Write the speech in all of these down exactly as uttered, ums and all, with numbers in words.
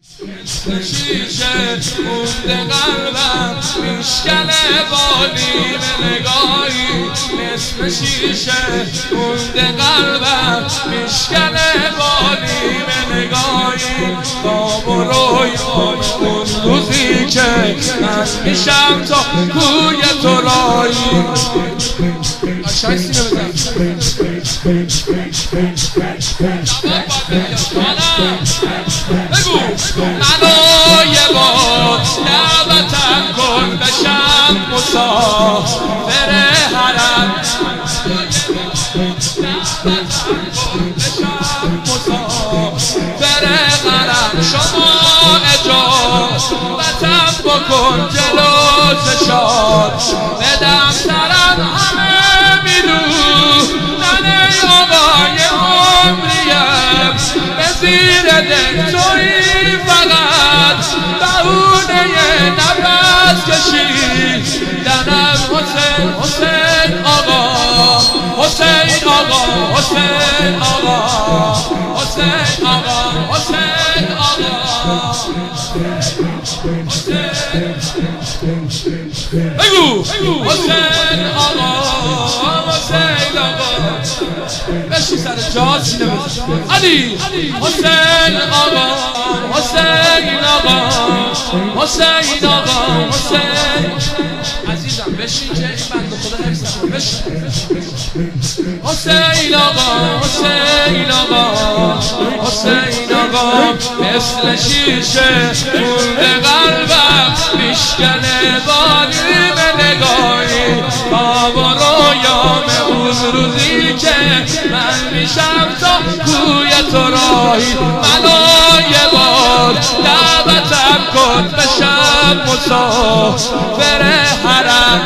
شیشه مونده قلبم میشکنه بالیم نگاهی مثل شیشه مونده قلبم میشکنه بالیم نگاهی خواب و رویان اون روزی که من میشم تا کوی تو رایی قشنگ سینه بگو منو یه بار دعوتم کن بشم مسافر حرم مسافر حرم شما اجابتم بکن جلو زشاد بدم سرم همه میدونن ای آقای عمریم به زیر دل توی فقط بهونه نفس کشیدنم حسین حسین آقا حسین آقا حسین آقا حسین آقا حسین آقا بگو حسین آقا حسین آقا بشی سر جا سینه بزن علی حسین آقا حسین آقا حسین آقا حسین عزیزم بشین که این بند خدا حفظ کن بشین حسین آقا حسین آقا حسین آقا مثل شیشه مونده قلبم میشکنه بالیم نگاهی خواب و رویام اون روزی که من میشم تا کوی تو راهی منو یه بار دعوتم کن بشم مسافر حرم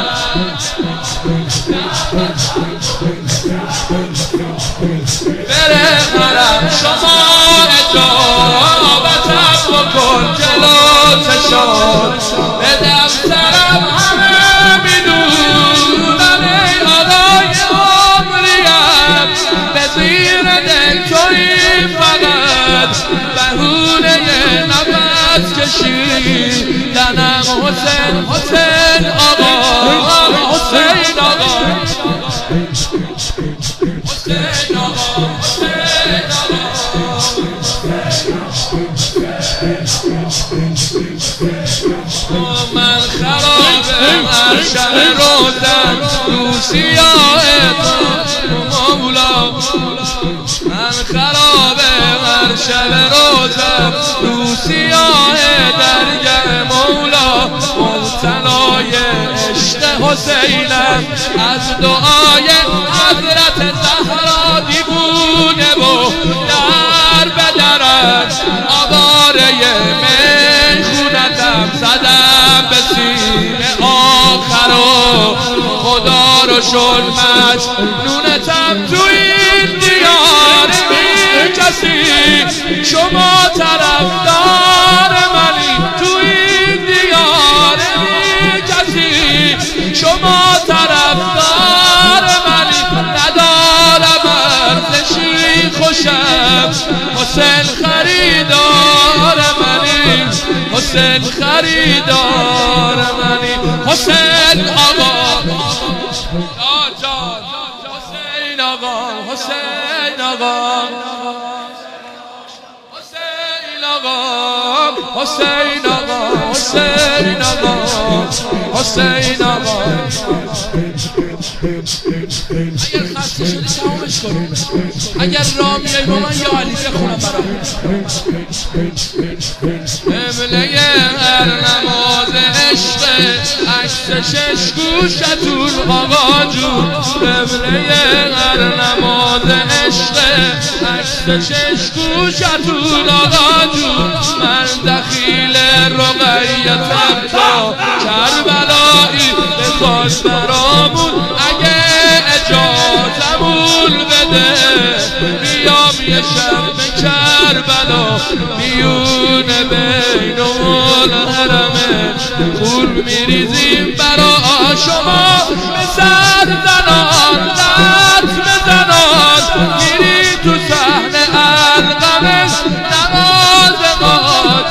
بره حرم شما اجابتم بکن جلو چشات بدم سرم همه میدونن ای آقای عمریم به زیر دل توی فقط بهونه نفس کشیدنم حسین حسین آقا حسین آقا حسین آقا حسین آقا من خرابه هر شب روزم رو سیاه مولا من خرابه هر شب روزم رو سیاه درگه مولا مبتلای عشق حسینم از دعای حضرت زهرا دیوونه و در بدرم آواره می خونتم زدم به سیم آخر و خدا رو شد مجنونتم تو این دیار بی کسی شما طرفدار منی تو این دیار بی کسی شما طرفدار منی ندارم ارزشی خوشم حسین خریدار منی حسین خریدار منی حسین آقا حسین آقا حسین آقا حسین آقا حسین آقا حسین آقا حسین آقا اگر خسته شدی تمامش کن اگر راه میای با من یا علی بخونم برام قبله هر نماز عشق عکس شش گوشتون آقا جون قبله هر نماز عشق عکس شش گوشتون آقا جون من دخیل رقیتم تا کربلایی بخواست برامون اگه اجازمون بده بیام یه شب به کربلا میونه بین اون حرمه خون میریزیم برا شما به سر زنان دست بزنان میری تو صحنه القمه نماز ما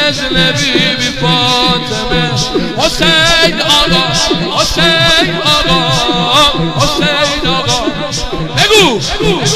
نزل بی بی فاطمه حسین آقا حسین آقا حسین آقا بگو